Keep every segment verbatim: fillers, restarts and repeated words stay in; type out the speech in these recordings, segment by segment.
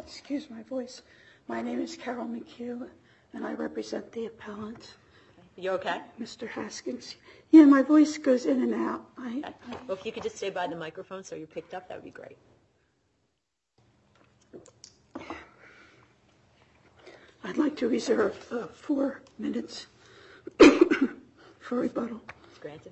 Excuse my voice. My name is Carol McHugh, and I represent the appellant. You okay? Mister Haskins. Yeah, my voice goes in and out. I, Okay. Well, if you could just stay by the microphone so you're picked up, that would be great. I'd like to reserve uh, four minutes for rebuttal. Granted.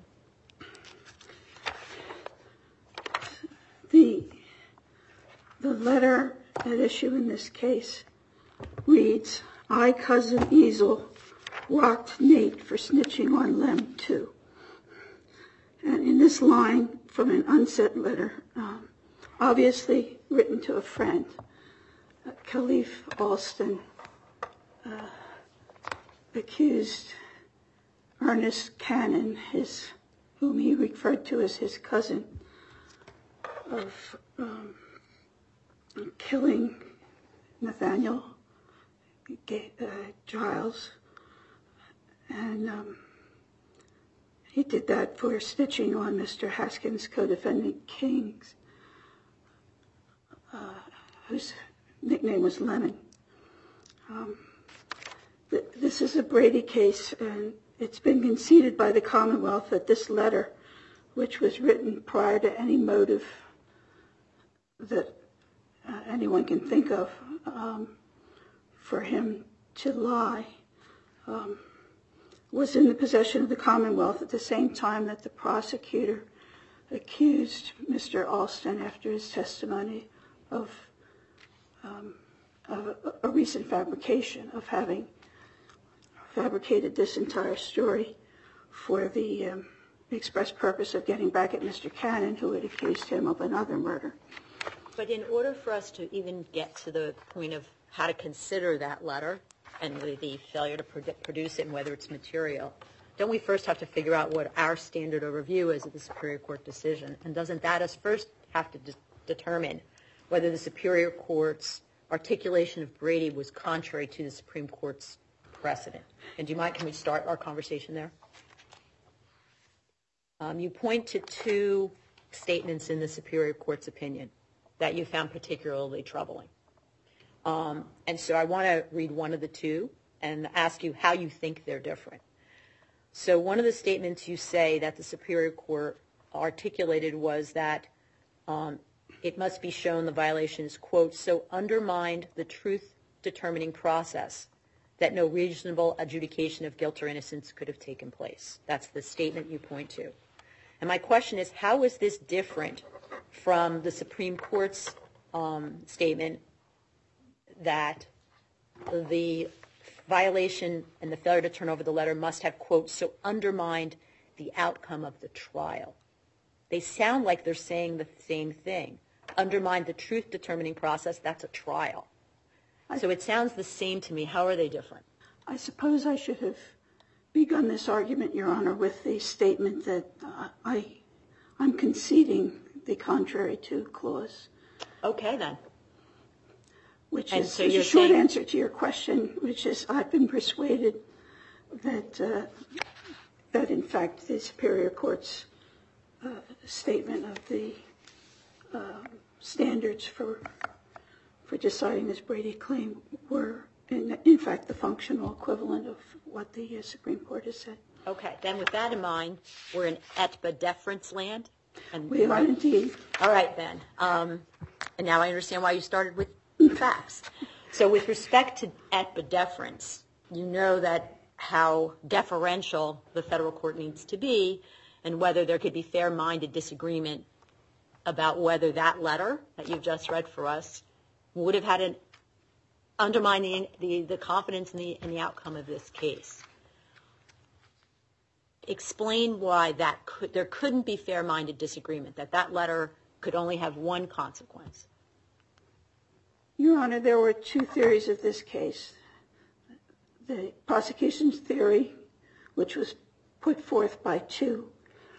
The, the letter at issue in this case reads, I, Cousin Easel, rocked Nate for snitching on Lem, too. And in this line from an unsent letter, um, obviously written to a friend, uh, Khalif Alston uh, accused Ernest Cannon, his, whom he referred to as his cousin, of um, killing Nathaniel G- uh, Giles. And um, he did that for snitching on Mister Haskins' co-defendant Kings, uh, whose nickname was Lemon. Um, th- this is a Brady case, and it's been conceded by the Commonwealth that this letter, which was written prior to any motive that uh, anyone can think of um, for him to lie, um, was in the possession of the Commonwealth at the same time that the prosecutor accused Mister Alston, after his testimony, of, um, of a, a recent fabrication, of having fabricated this entire story for the um, express purpose of getting back at Mister Cannon, who had accused him of another murder. But in order for us to even get to the point of how to consider that letter and the, the failure to pro- produce it and whether it's material, don't we first have to figure out what our standard of review is of the Superior Court decision? And doesn't that us first have to de- determine whether the Superior Court's articulation of Brady was contrary to the Supreme Court's precedent? And do you mind, can we start our conversation there? Um, you point to two statements in the Superior Court's opinion that you found particularly troubling. Um, and so I want to read one of the two and ask you how you think they're different. So one of the statements you say that the Superior Court articulated was that um, it must be shown the violation is, quote, so undermined the truth-determining process that no reasonable adjudication of guilt or innocence could have taken place. That's the statement you point to. And my question is, how is this different from the Supreme Court's um, statement that the violation and the failure to turn over the letter must have, quote, so undermined the outcome of the trial? They sound like they're saying the same thing. Undermined the truth-determining process, that's a trial. So it sounds the same to me. How are they different? I suppose I should have begun this argument, Your Honor, with the statement that uh, I, I'm conceding the contrary to clause. Okay, then. Which and is so a you're short saying... answer to your question, which is I've been persuaded that, uh, that in fact, the Superior Court's uh, statement of the uh, standards for for deciding this Brady claim were, in, in fact, the functional equivalent of what the uh, Supreme Court has said. Okay, then with that in mind, we're in et deferens land. And we are indeed. All right, then. Um, and now I understand why you started with facts. So with respect to et deferens, you know that how deferential the federal court needs to be and whether there could be fair-minded disagreement about whether that letter that you've just read for us would have had an undermining the, the confidence in the, in the outcome of this case. Explain why that could, there couldn't be fair-minded disagreement, that that letter could only have one consequence. Your Honor, there were two theories of this case. The prosecution's theory, which was put forth by two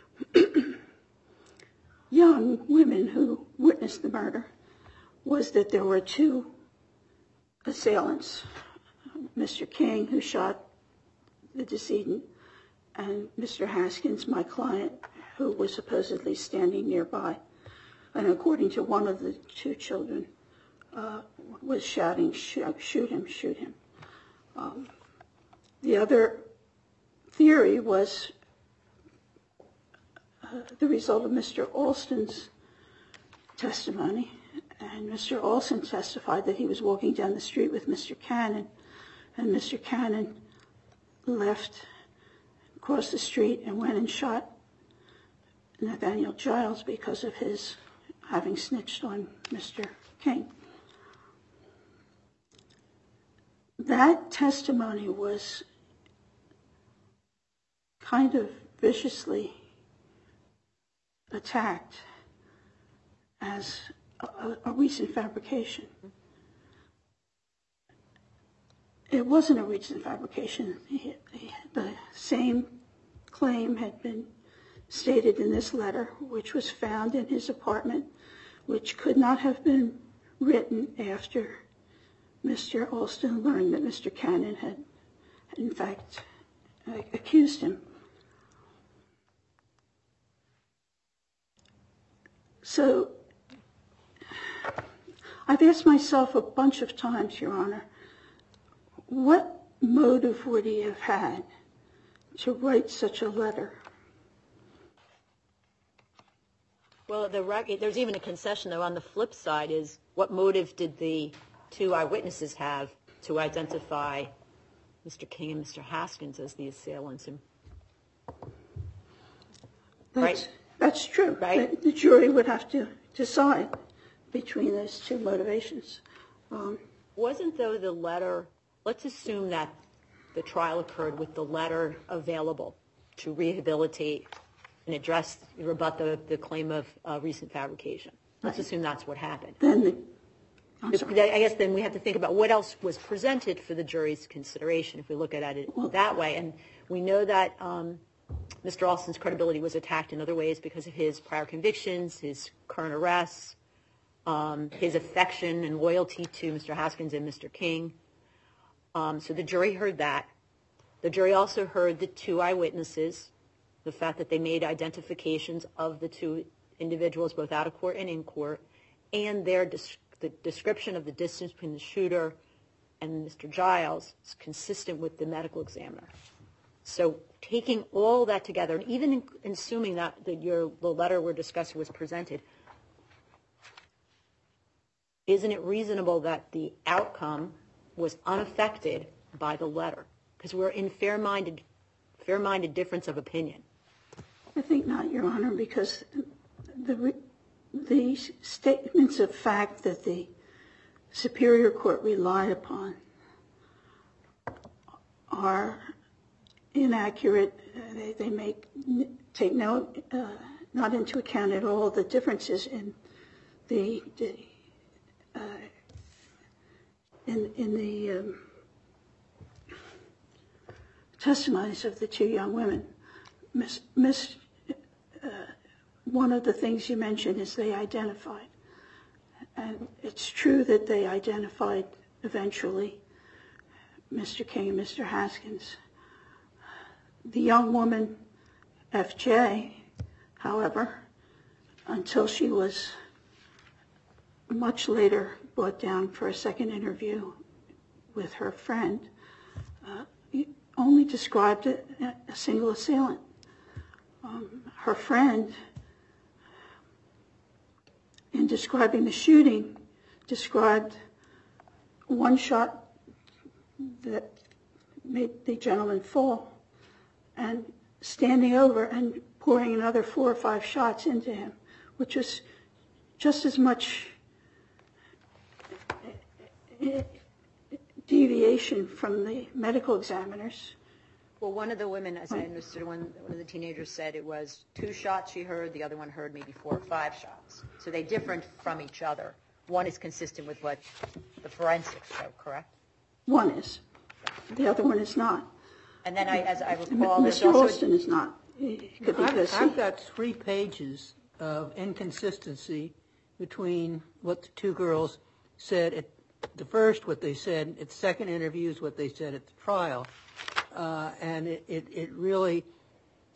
young women who witnessed the murder, was that there were two assailants, Mister King, who shot the decedent, and Mister Haskins, my client, who was supposedly standing nearby. And according to one of the two children, uh, was shouting, shoot, shoot him, shoot him. Um, the other theory was uh, the result of Mister Alston's testimony. And Mister Alston testified that he was walking down the street with Mister Cannon, and Mister Cannon left, crossed the street, and went and shot Nathaniel Giles because of his having snitched on Mister King. That testimony was kind of viciously attacked as a, a recent fabrication. It wasn't a recent fabrication. He, he, the same claim had been stated in this letter, which was found in his apartment, which could not have been written after Mister Alston learned that Mister Cannon had, in fact, uh, accused him. So I've asked myself a bunch of times, Your Honor, what motive would he have had to write such a letter? Well, the rec- there's even a concession, though, on the flip side is what motive did the two eyewitnesses have to identify Mister King and Mister Haskins as the assailants? And, That's, right? That's true. Right? The, the jury would have to decide between those two motivations. Um, Wasn't, though, the letter, let's assume that the trial occurred with the letter available to rehabilitate and address, rebut the, the claim of uh, recent fabrication. Let's Right. assume that's what happened. then the, I'm sorry. I guess then we have to think about what else was presented for the jury's consideration if we look at it Well, that way. And we know that um, Mister Alston's credibility was attacked in other ways because of his prior convictions, his current arrests, um, his affection and loyalty to Mister Haskins and Mister King. Um, so the jury heard that. The jury also heard the two eyewitnesses, the fact that they made identifications of the two individuals, both out of court and in court, and their des- the description of the distance between the shooter and Mister Giles is consistent with the medical examiner. So taking all that together, and even in, assuming that, that your, the letter we're discussing was presented, isn't it reasonable that the outcome was unaffected by the letter? Because we're in fair-minded, fair-minded difference of opinion. I think not, Your Honor, because the the statements of fact that the Superior Court relied upon are inaccurate. They, they make take no uh, not into account at all the differences in the, the uh, in in the um, testimonies of the two young women. Miss, Miss uh, one of the things you mentioned is they identified. And it's true that they identified eventually Mister King and Mister Haskins. The young woman, F J, however, until she was much later brought down for a second interview with her friend, uh, only described a, a single assailant. Um, her friend, in describing the shooting, described one shot that made the gentleman fall and standing over and pouring another four or five shots into him, which was just as much deviation from the medical examiners. Well, one of the women, as I understood, one, one of the teenagers said it was two shots she heard, the other one heard maybe four or five shots. So they different from each other. One is consistent with what the forensics show, correct? One is. The other one is not. And then, I, as I recall, there's Mister also Alston is not. It could be I've, this. I've got three pages of inconsistency between what the two girls said at the first, what they said at second interviews, what they said at the trial. Uh, and it, it, it really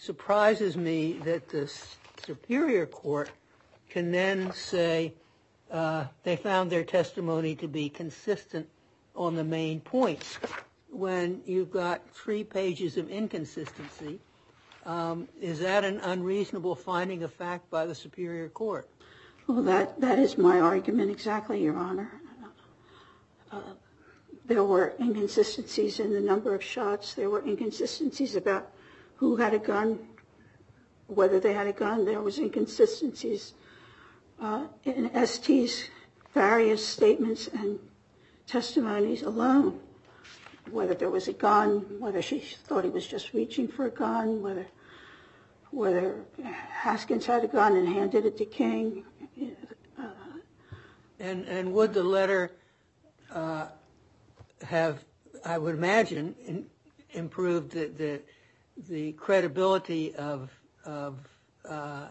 surprises me that the Superior Court can then say uh, they found their testimony to be consistent on the main points. When you've got three pages of inconsistency, um, is that an unreasonable finding of fact by the Superior Court? Well, that, that is my argument exactly, Your Honor. Uh, there were inconsistencies in the number of shots. There were inconsistencies about who had a gun, whether they had a gun. There was inconsistencies uh, in S T's various statements and testimonies alone, whether there was a gun, whether she thought he was just reaching for a gun, whether whether Haskins had a gun and handed it to King. Uh, and and would the letter uh, have, I would imagine, in, improved the, the the credibility of of uh,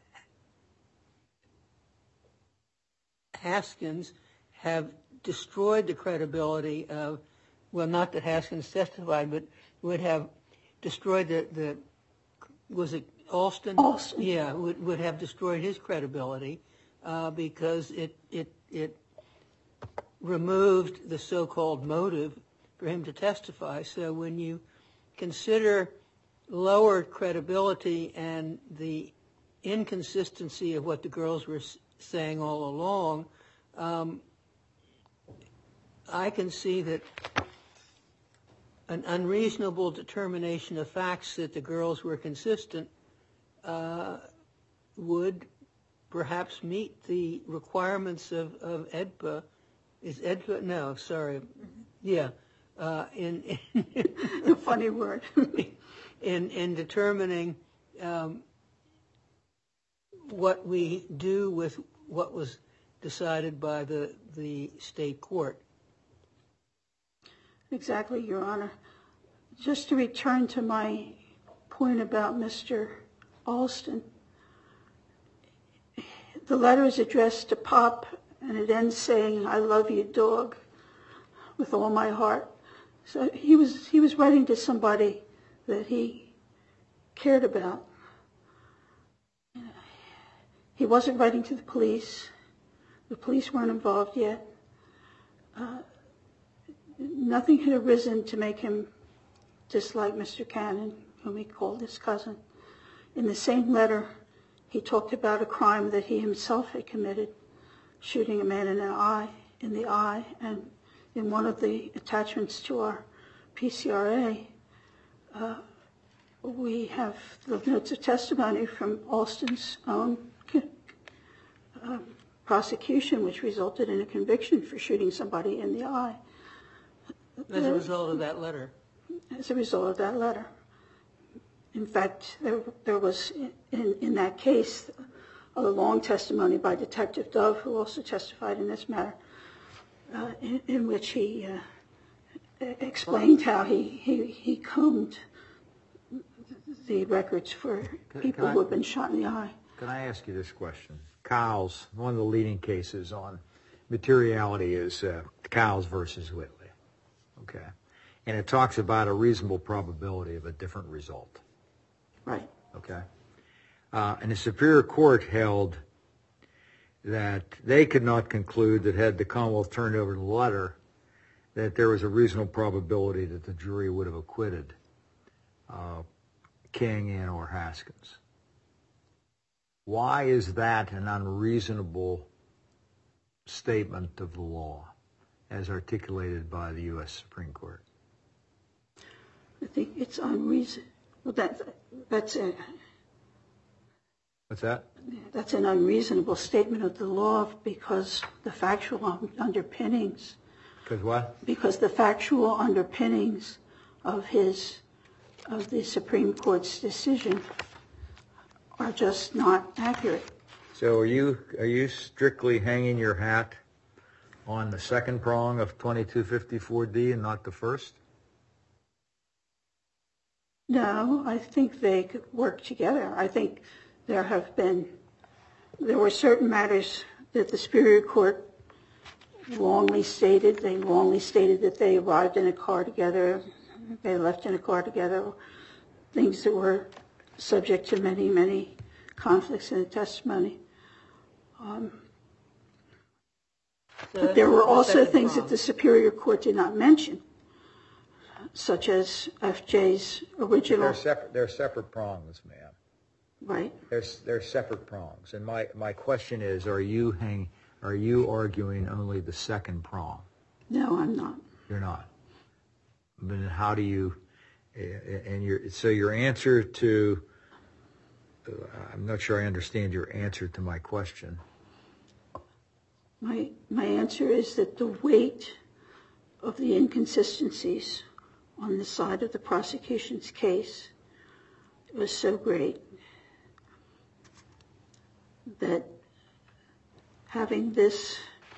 Haskins, have destroyed the credibility of, well, not that Haskins testified, but would have destroyed the, the was it Alston? Alston. Yeah, would, would have destroyed his credibility uh, because it, it, it removed the so-called motive for him to testify. So when you consider lowered credibility and the inconsistency of what the girls were saying all along, um, I can see that an unreasonable determination of facts that the girls were consistent uh, would perhaps meet the requirements of, of E D P A. Is E D P A? No, sorry. Yeah. Uh, in, in a funny word. in in determining um, what we do with what was decided by the, the state court. Exactly, Your Honor. Just to return to my point about Mister Alston, the letter is addressed to Pop, and it ends saying, "I love you, dog, with all my heart." So he was he was writing to somebody that he cared about. He wasn't writing to the police. The police weren't involved yet. Uh, nothing had arisen to make him dislike Mister Cannon, whom he called his cousin. In the same letter, he talked about a crime that he himself had committed, shooting a man in the eye, in the eye, and in one of the attachments to our P C R A, uh, we have the notes of testimony from Alston's own uh, prosecution, which resulted in a conviction for shooting somebody in the eye. As a result of that letter? As a result of that letter. In fact, there, there was, in, in that case, a long testimony by Detective Dove, who also testified in this matter, uh, in, in which he uh, explained how he, he, he combed the records for people who had been shot in the eye. Can I ask you this question? Kyle's, one of the leading cases on materiality is uh, Kyle's versus Whitley. Okay. And it talks about a reasonable probability of a different result. Right. Okay. Uh, and the Superior Court held that they could not conclude that had the Commonwealth turned over the letter, that there was a reasonable probability that the jury would have acquitted uh, King and or Haskins. Why is that an unreasonable statement of the law as articulated by the U S Supreme Court? I think it's unreasonable. Well, that, that's a... What's that? That's an unreasonable statement of the law because the factual underpinnings... Because what? Because the factual underpinnings of his, of the Supreme Court's decision are just not accurate. So are you are you strictly hanging your hat on the second prong of twenty-two fifty-four D and not the first? No, I think they could work together. I think there have been, there were certain matters that the Superior Court wrongly stated. They wrongly stated that they arrived in a car together, they left in a car together, things that were subject to many, many conflicts in the testimony. Um, So But there were that's the also second things prong. that the Superior Court did not mention, such as F J's original, They're separate, they're separate prongs, ma'am. right? There's, they're separate prongs. And my, my question is, are you hang, are you arguing only the second prong? No, I'm not. You're not. But how do you, and your, so your answer to, I'm not sure I understand your answer to my question. My, my answer is that the weight of the inconsistencies on the side of the prosecution's case was so great that having this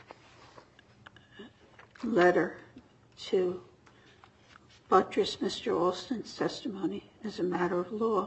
letter to buttress Mister Alston's testimony as a matter of law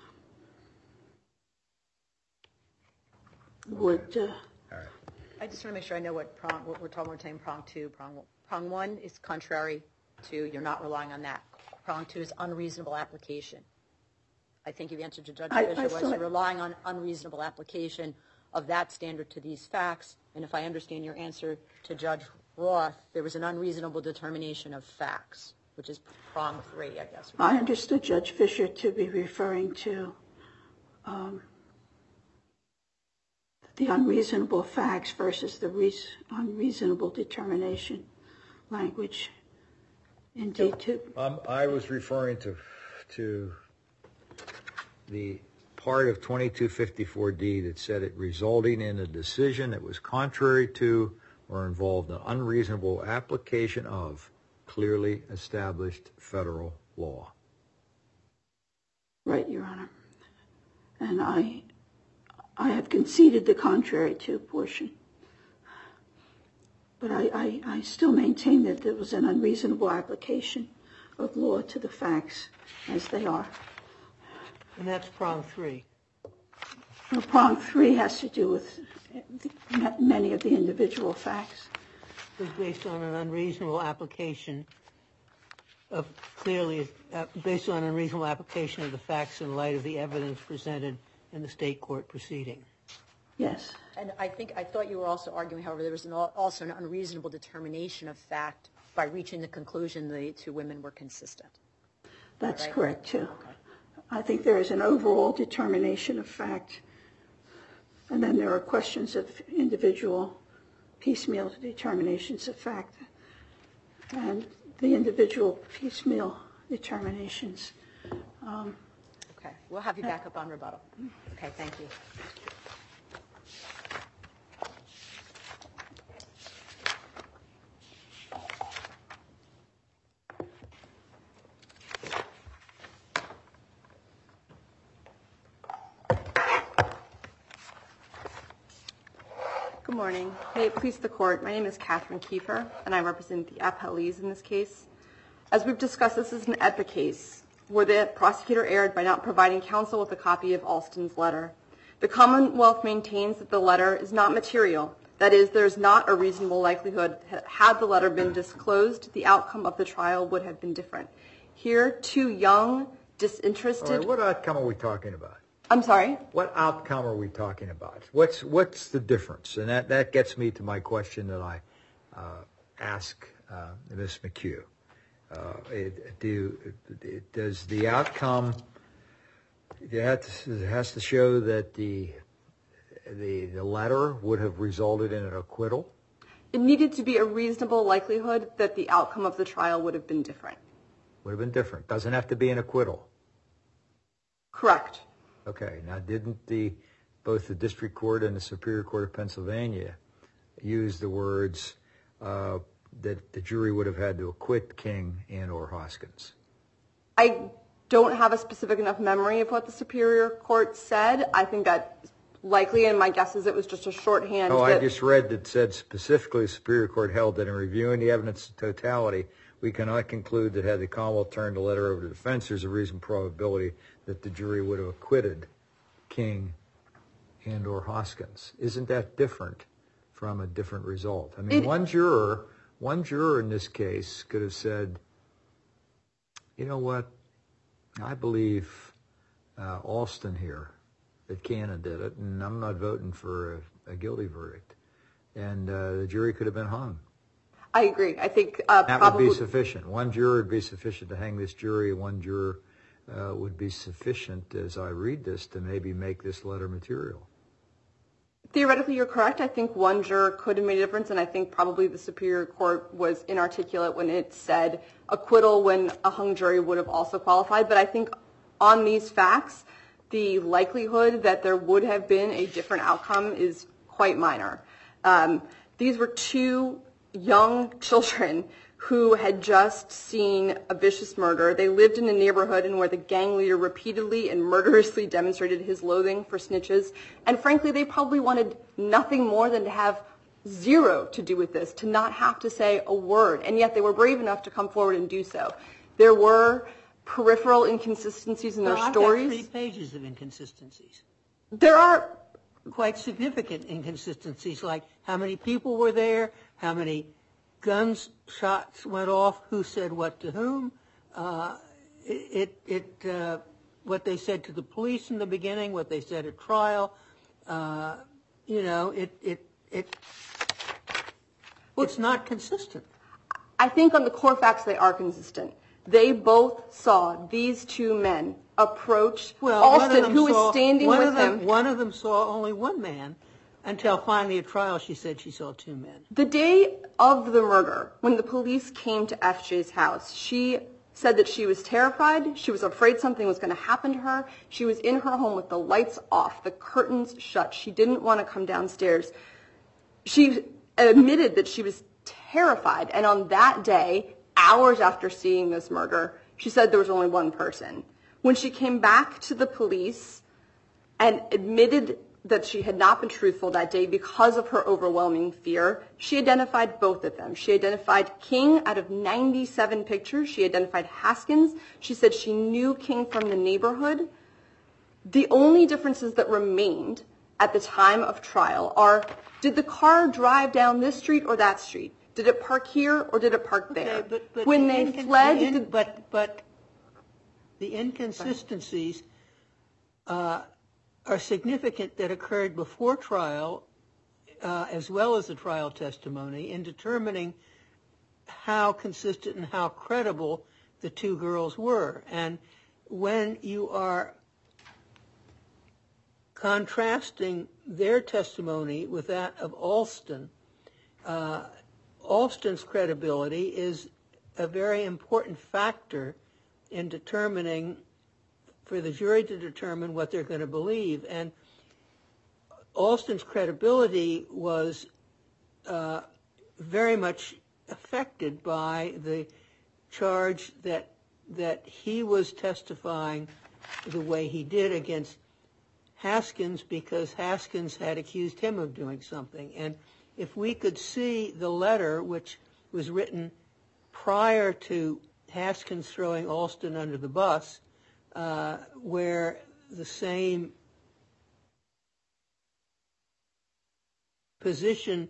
would... Uh, All right. I just want to make sure I know what prong, what we're talking, we're saying prong two, prong, prong one is contrary to, you're not relying on that. Prong two is unreasonable application. I think you've answered to Judge I- Fisher I was thought- you're relying on unreasonable application of that standard to these facts. And if I understand your answer to Judge Roth, there was an unreasonable determination of facts, which is prong three, I guess. I understood Judge Fisher to be referring to um, the unreasonable facts versus the reas- unreasonable determination language in D two. Um, I was referring to, to the part of twenty-two fifty-four D that said it resulting in a decision that was contrary to or involved an unreasonable application of clearly established federal law. Right, Your Honor. And I, I have conceded the contrary to portion. But I, I, I still maintain that there was an unreasonable application of law to the facts as they are. And that's prong three. Well, prong three has to do with the, many of the individual facts. It was based on an unreasonable application of clearly, uh, based on an unreasonable application of the facts in light of the evidence presented in the state court proceeding. Yes. And I think, I thought you were also arguing, however, there was an, also an unreasonable determination of fact by reaching the conclusion the two women were consistent. That's Right. correct, too. I think there is an overall determination of fact, and then there are questions of individual piecemeal determinations of fact. And the individual piecemeal determinations. Um, Okay, we'll have you back up on rebuttal. Okay, thank you. Good morning. May it please the court, my name is Catherine Kiefer, and I represent the appellees in this case. As we've discussed, this is an E D P A case where the prosecutor erred by not providing counsel with a copy of Alston's letter. The Commonwealth maintains that the letter is not material. That is, there is not a reasonable likelihood that had the letter been disclosed, the outcome of the trial would have been different. Here, two young, disinterested... All right, what outcome are we talking about? I'm sorry? What outcome are we talking about? What's what's the difference? And that, that gets me to my question that I uh, ask uh, Miz McHugh. Uh, it, do, it, does the outcome it has, to, it has to show that the, the the letter would have resulted in an acquittal? It needed to be a reasonable likelihood that the outcome of the trial would have been different. Would have been different. Doesn't have to be an acquittal. Correct. Okay. Now, didn't the both the District Court and the Superior Court of Pennsylvania use the words uh, that the jury would have had to acquit King and or Hoskins? I don't have a specific enough memory of what the Superior Court said. I think that likely, and my guess is it was just a shorthand. Oh, I that, just read that said specifically the Superior Court held that in reviewing the evidence in totality, we cannot conclude that had the Commonwealth turned the letter over to the defense, there's a reasonable probability that the jury would have acquitted King and or Hoskins. Isn't that different from a different result? I mean, It, one juror, one juror in this case could have said, you know what, I believe uh, Alston here, that Cannon did it, and I'm not voting for a, a guilty verdict. and uh, the jury could have been hung. I agree. I think uh, that probably would be sufficient. One juror would be sufficient to hang this jury. One juror uh, would be sufficient, as I read this, to maybe make this letter material. Theoretically, you're correct. I think one juror could have made a difference, and I think probably the Superior Court was inarticulate when it said acquittal when a hung jury would have also qualified. But I think on these facts, the likelihood that there would have been a different outcome is quite minor. Um, these were two young children who had just seen a vicious murder. They lived in a neighborhood in where the gang leader repeatedly and murderously demonstrated his loathing for snitches. And frankly, they probably wanted nothing more than to have zero to do with this, to not have to say a word. And yet they were brave enough to come forward and do so. There were peripheral inconsistencies in their well, I've stories. got three pages of inconsistencies. There are quite significant inconsistencies, like how many people were there, how many guns shots went off, who said what to whom, uh, it, it, uh, what they said to the police in the beginning, what they said at trial, uh, you know, it, it, it, it's not consistent. I think on the core facts they are consistent. They both saw these two men approach well, Alston, who saw, was standing one with of them, him. One of them saw only one man, until finally at trial she said she saw two men. The day of the murder, when the police came to F J's house, she said that she was terrified. She was afraid something was going to happen to her. She was in her home with the lights off, the curtains shut. She didn't want to come downstairs. She admitted that she was terrified. And on that day, hours after seeing this murder, she said there was only one person. When she came back to the police and admitted that she had not been truthful that day because of her overwhelming fear, she identified both of them. She identified King out of ninety-seven pictures. She identified Haskins. She said she knew King from the neighborhood. The only differences that remained at the time of trial are, did the car drive down this street or that street? Did it park here or did it park there? Okay, but, but when the they incon- fled, the in- did- but but the inconsistencies uh, are significant that occurred before trial, uh, as well as the trial testimony, in determining how consistent and how credible the two girls were. And when you are contrasting their testimony with that of Alston, uh, Alston's credibility is a very important factor in determining, for the jury to determine what they're going to believe. And Alston's credibility was uh, very much affected by the charge that that he was testifying the way he did against Haskins because Haskins had accused him of doing something. And if we could see the letter, which was written prior to Haskins throwing Alston under the bus, uh, where the same position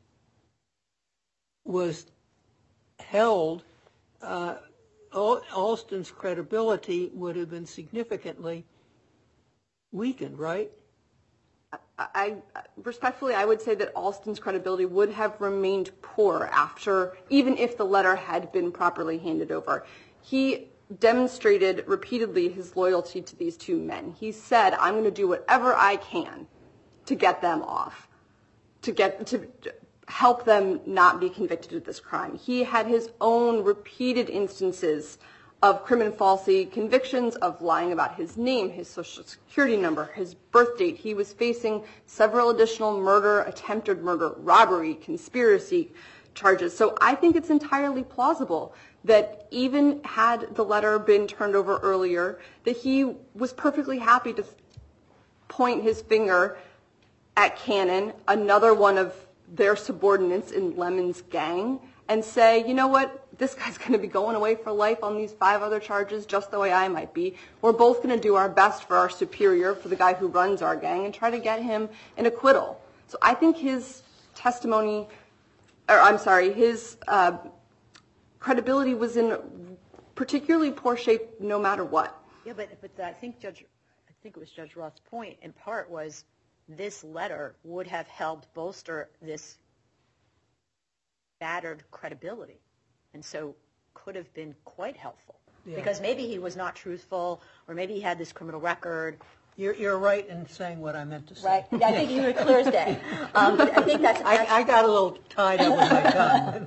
was held, uh, Al- Alston's credibility would have been significantly weakened, right? I, respectfully, I would say that Alston's credibility would have remained poor after, even if the letter had been properly handed over. He demonstrated repeatedly his loyalty to these two men. He said, I'm going to do whatever I can to get them off, to get to help them not be convicted of this crime. He had his own repeated instances of criminal falsity convictions, of lying about his name, his social security number, his birth date. He was facing several additional murder, attempted murder, robbery, conspiracy charges. So I think it's entirely plausible that even had the letter been turned over earlier, that he was perfectly happy to point his finger at Cannon, another one of their subordinates in Lemon's gang, and say, you know what, this guy's going to be going away for life on these five other charges just the way I might be. We're both going to do our best for our superior, for the guy who runs our gang, and try to get him an acquittal. So I think his testimony, or I'm sorry, his uh, credibility was in particularly poor shape no matter what. Yeah, but, but I think Judge, I think it was Judge Roth's point in part was this letter would have helped bolster this battered credibility, and so could have been quite helpful. Yeah. Because maybe he was not truthful, or maybe he had this criminal record. You're, you're right in saying what I meant to say. Right. I think you were clear as day. Um, but I think that's. that's I, I got a little tied up with my tongue.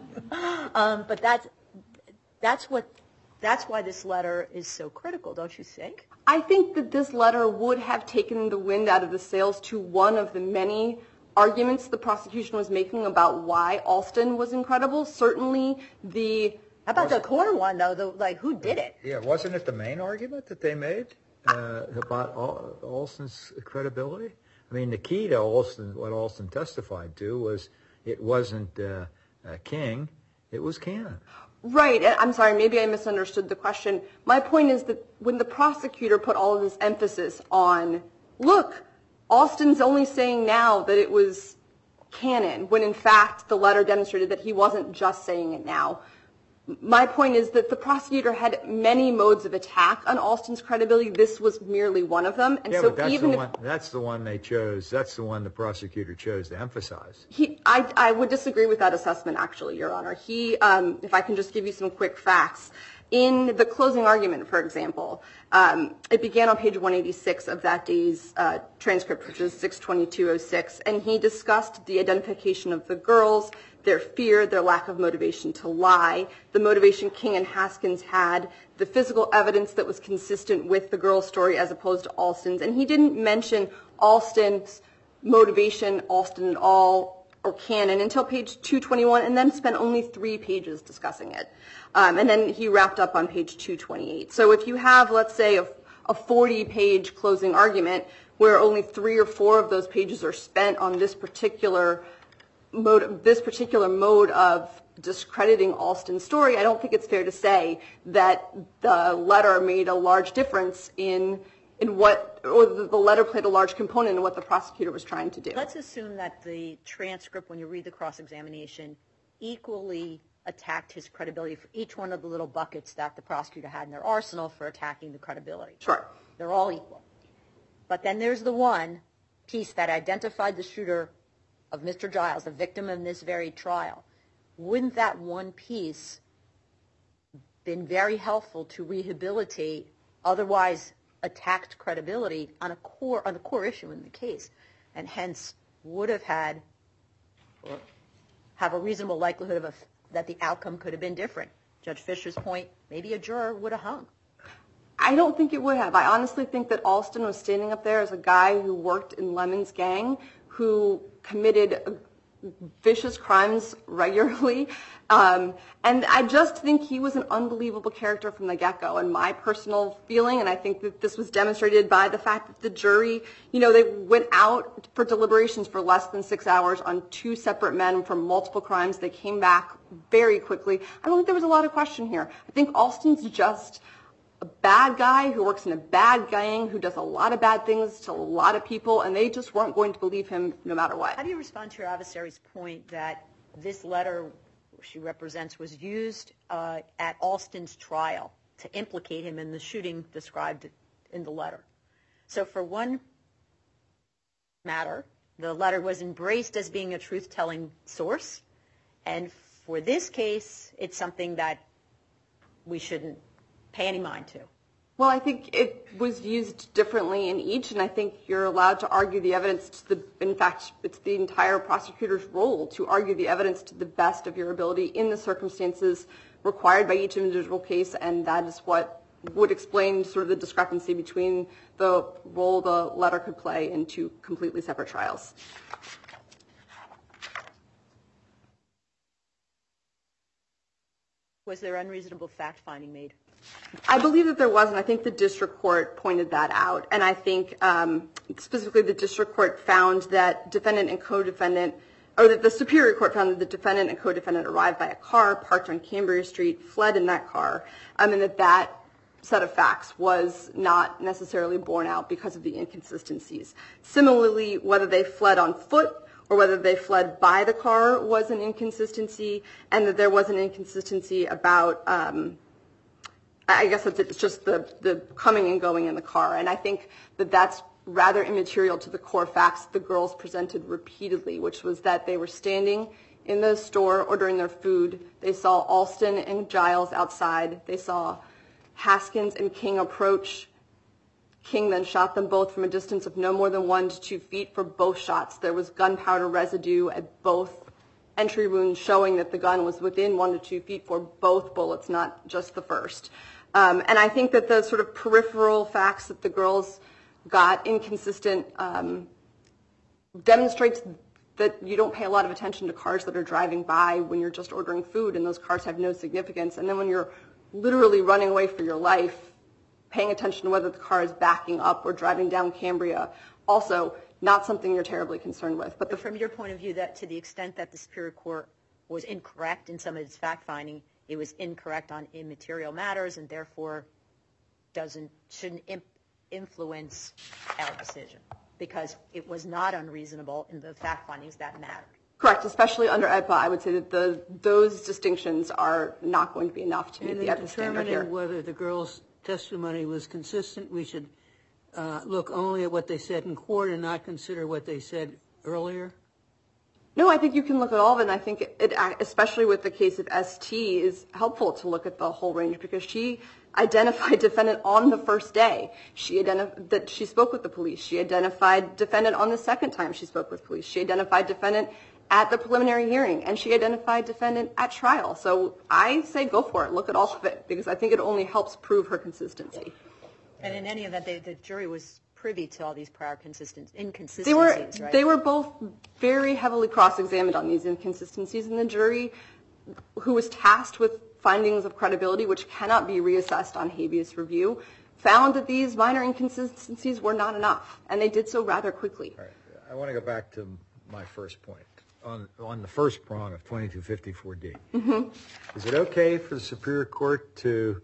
um, but that's that's what that's why this letter is so critical, don't you think? I think that this letter would have taken the wind out of the sails to one of the many arguments the prosecution was making about why Alston was incredible. Certainly the... How about the core one, though? The, like, who did it? Yeah, wasn't it the main argument that they made uh, about Al- Alston's credibility? I mean, the key to Alston, what Alston testified to, was it wasn't uh, uh, King, it was Cannon. Right. And I'm sorry, maybe I misunderstood the question. My point is that when the prosecutor put all of this emphasis on, look, Alston's only saying now that it was Cannon, when in fact the letter demonstrated that he wasn't just saying it now. My point is that the prosecutor had many modes of attack on Alston's credibility. This was merely one of them. And Yeah, so but that's even the if one. That's the one they chose. That's the one the prosecutor chose to emphasize. He, I, I would disagree with that assessment, actually, Your Honor. He, um, if I can just give you some quick facts. In the closing argument, for example, um, it began on page one eighty-six of that day's uh, transcript, which is six twenty-two oh six, and he discussed the identification of the girls, their fear, their lack of motivation to lie, the motivation King and Haskins had, the physical evidence that was consistent with the girl's story as opposed to Alston's, and he didn't mention Alston's motivation, Alston at all, or Cannon until page two twenty-one, and then spent only three pages discussing it. Um, and then he wrapped up on page two twenty-eight. So if you have, let's say, a, a forty-page closing argument where only three or four of those pages are spent on this particular mode, this particular mode of discrediting Alston's story, I don't think it's fair to say that the letter made a large difference in in what, or the letter played a large component in what the prosecutor was trying to do. Let's assume that the transcript, when you read the cross-examination, equally attacked his credibility for each one of the little buckets that the prosecutor had in their arsenal for attacking the credibility. Sure. They're all equal. But then there's the one piece that identified the shooter of Mister Giles, the victim in this very trial. Wouldn't that one piece been very helpful to rehabilitate otherwise attacked credibility on a core on the core issue in the case, and hence would have had or have a reasonable likelihood of a, that the outcome could have been different? Judge Fisher's point, maybe a juror would have hung. I don't think it would have. I honestly think that Alston was standing up there as a guy who worked in Lemon's gang, who committed vicious crimes regularly. Um, and I just think he was an unbelievable character from the get-go. And my personal feeling, and I think that this was demonstrated by the fact that the jury, you know, they went out for deliberations for less than six hours on two separate men for multiple crimes. They came back very quickly. I don't think there was a lot of question here. I think Alston's just a bad guy who works in a bad gang, who does a lot of bad things to a lot of people, and they just weren't going to believe him no matter what. How do you respond to your adversary's point that this letter she represents was used uh, at Alston's trial to implicate him in the shooting described in the letter? So for one matter, the letter was embraced as being a truth-telling source, and for this case, it's something that we shouldn't pay any mind to. Well, I think it was used differently in each, and I think you're allowed to argue the evidence to the, in fact, it's the entire prosecutor's role to argue the evidence to the best of your ability in the circumstances required by each individual case, and that is what would explain sort of the discrepancy between the role the letter could play in two completely separate trials. Was there unreasonable fact-finding made? I believe that there was, and I think the district court pointed that out. And I think um, specifically the district court found that defendant and co-defendant, or that the superior court found that the defendant and co-defendant arrived by a car, parked on Cambria Street, fled in that car, um, and that that set of facts was not necessarily borne out because of the inconsistencies. Similarly, whether they fled on foot or whether they fled by the car was an inconsistency, and that there was an inconsistency about um, I guess it's just the, the coming and going in the car. And I think that that's rather immaterial to the core facts the girls presented repeatedly, which was that they were standing in the store ordering their food. They saw Alston and Giles outside. They saw Haskins and King approach. King then shot them both from a distance of no more than one to two feet for both shots. There was gunpowder residue at both entry wounds, showing that the gun was within one to two feet for both bullets, not just the first. Um, and I think that the sort of peripheral facts that the girls got inconsistent um, demonstrates that you don't pay a lot of attention to cars that are driving by when you're just ordering food, and those cars have no significance. And then when you're literally running away for your life, paying attention to whether the car is backing up or driving down Cambria, also not something you're terribly concerned with. But the, from your point of view, that to the extent that the Superior Court was incorrect in some of its fact-finding, it was incorrect on immaterial matters and therefore doesn't shouldn't imp- influence our decision because it was not unreasonable in the fact findings that mattered. Correct, especially under E D P A, I would say that the those distinctions are not going to be enough to meet the E D P A standard here. And in determining whether the girls' testimony was consistent, we should uh, look only at what they said in court and not consider what they said earlier? No, I think you can look at all of it, and I think it, especially with the case of S T, is helpful to look at the whole range because she identified defendant on the first day. She identified that she spoke with the police. She identified defendant on the second time she spoke with police. She identified defendant at the preliminary hearing, and she identified defendant at trial. So I say go for it. Look at all of it because I think it only helps prove her consistency. And in any event, they, the jury was privy to all these prior consistent inconsistencies, they were, right? They were both very heavily cross-examined on these inconsistencies, and the jury, who was tasked with findings of credibility, which cannot be reassessed on habeas review, found that these minor inconsistencies were not enough, and they did so rather quickly. All right. I want to go back to my first point. On, on the first prong of twenty-two fifty-four D, mm-hmm. Is it okay for the Superior Court to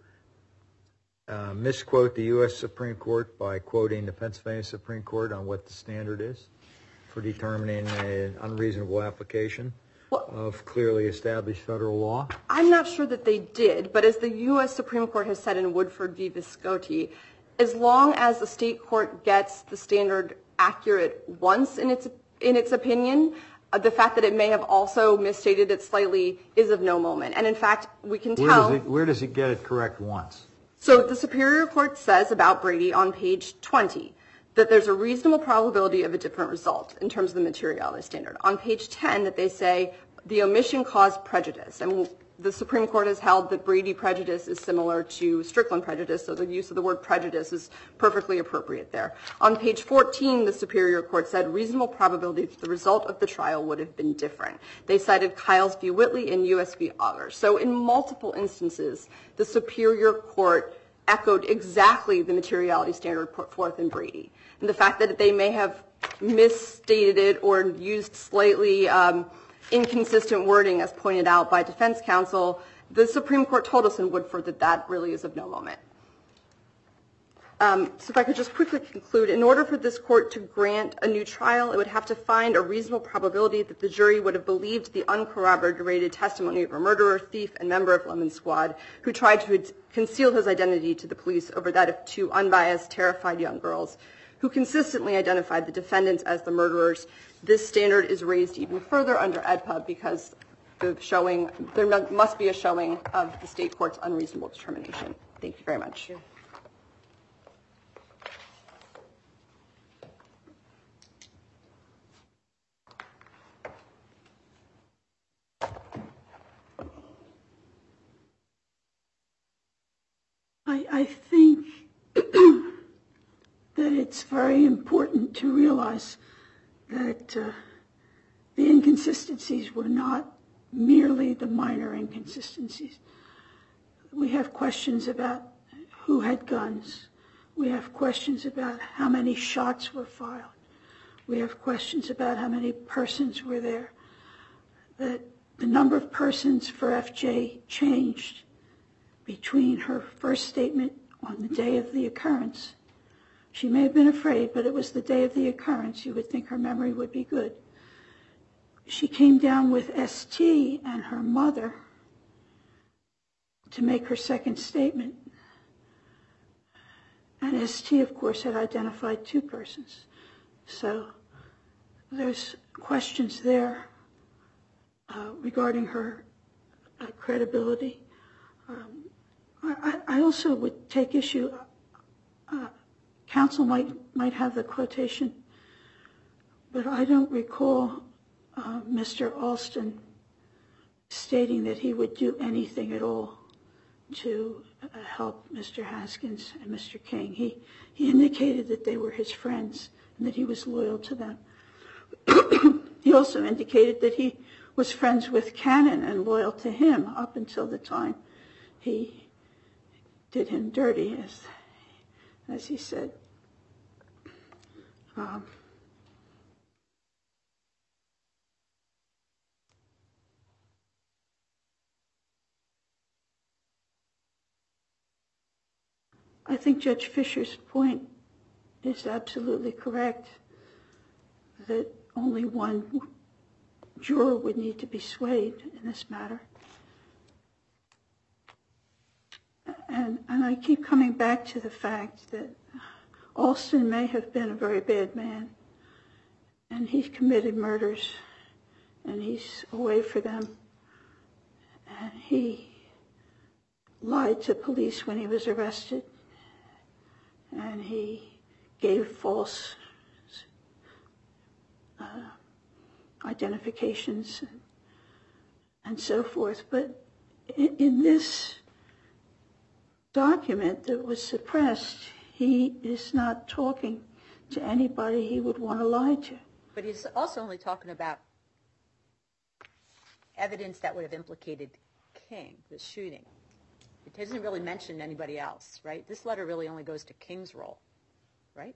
uh, misquote the U S Supreme Court by quoting the Pennsylvania Supreme Court on what the standard is for determining an unreasonable application well, of clearly established federal law? I'm not sure that they did, but as the U S Supreme Court has said in Woodford v. Viscotti, as long as the state court gets the standard accurate once in its in its opinion, Uh, the fact that it may have also misstated it slightly is of no moment. And in fact, we can where tell... Does it, where does it get it correct once? So the Superior Court says about Brady on page twenty that there's a reasonable probability of a different result in terms of the materiality standard. On page ten that they say the omission caused prejudice. And the Supreme Court has held that Brady prejudice is similar to Strickland prejudice, so the use of the word prejudice is perfectly appropriate there. On page fourteen, the Superior Court said reasonable probability that the result of the trial would have been different. They cited Kyles v. Whitley and U S v. Auger. So in multiple instances, the Superior Court echoed exactly the materiality standard put forth in Brady. And the fact that they may have misstated it or used slightly um, inconsistent wording, as pointed out by defense counsel, the Supreme Court told us in Woodford that that really is of no moment. Um, so if I could just quickly conclude, in order for this court to grant a new trial, it would have to find a reasonable probability that the jury would have believed the uncorroborated testimony of a murderer, thief, and member of Lemon Squad who tried to conceal his identity to the police over that of two unbiased, terrified young girls who consistently identified the defendants as the murderers. This standard is raised even further under E D P A because the showing, there must be a showing of the state court's unreasonable determination. Thank you very much. I, I think that it's very important to realize that uh, the inconsistencies were not merely the minor inconsistencies. We have questions about who had guns. We have questions about how many shots were fired. We have questions about how many persons were there. That the number of persons for F J changed between her first statement on the day of the occurrence. She may have been afraid, but it was the day of the occurrence. You would think her memory would be good. She came down with S T and her mother to make her second statement. And S T, of course, had identified two persons. So there's questions there uh, regarding her uh, credibility. Um, I, I also would take issue, uh, counsel might, might have the quotation, but I don't recall uh, Mister Alston stating that he would do anything at all to uh, help Mister Haskins and Mister King. He, he indicated that they were his friends and that he was loyal to them. He also indicated that he was friends with Cannon and loyal to him up until the time he did him dirty, as, as he said. Um, I think Judge Fisher's point is absolutely correct, that only one juror would need to be swayed in this matter. And, and I keep coming back to the fact that Alston may have been a very bad man, and he's committed murders, and he's away for them, and he lied to police when he was arrested, and he gave false uh, identifications and, and so forth. But in, in this document that was suppressed, he is not talking to anybody he would want to lie to. But he's also only talking about evidence that would have implicated King, the shooting. It doesn't really mention anybody else, right? This letter really only goes to King's role, right?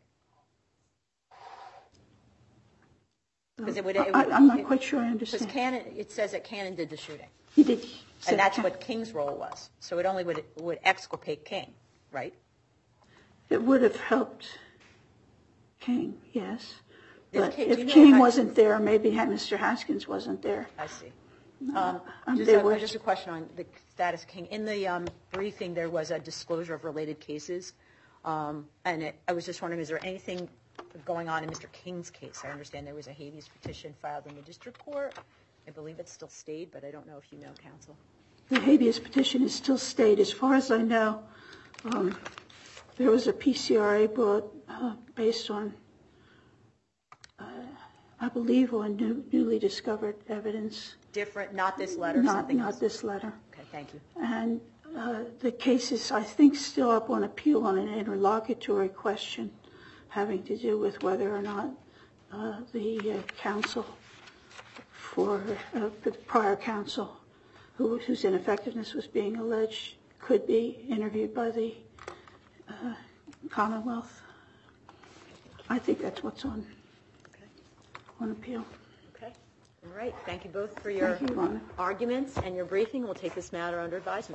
Because it would, it would, I, I'm not it, quite sure I understand. Because Cannon, it says that Cannon did the shooting. He did. And that's what King's role was. So it only would would exculpate King, right? It would have helped King, yes. But King- if you know, King I- wasn't there, maybe Mister Haskins wasn't there. I see. Um, Um, just, they a, were- just a question on the status of King. In the um, briefing, there was a disclosure of related cases. Um, and it, I was just wondering, is there anything going on in Mister King's case? I understand there was a habeas petition filed in the district court. I believe it's still stayed, but I don't know if you know, counsel. The habeas petition is still stayed. As far as I know, um, there was a P C R A brought uh, based on, uh, I believe, on new, newly discovered evidence. Different, not this letter, Not, something not else? this letter. Okay, thank you. And uh, the case is, I think, still up on appeal on an interlocutory question having to do with whether or not uh, the uh, counsel for uh, the prior counsel who, whose ineffectiveness was being alleged could be interviewed by the uh, Commonwealth. I think that's what's on, Okay. on appeal. Okay. All right. Thank you both for your Thank you, Your Honor. arguments and your briefing. We'll take this matter under advisement.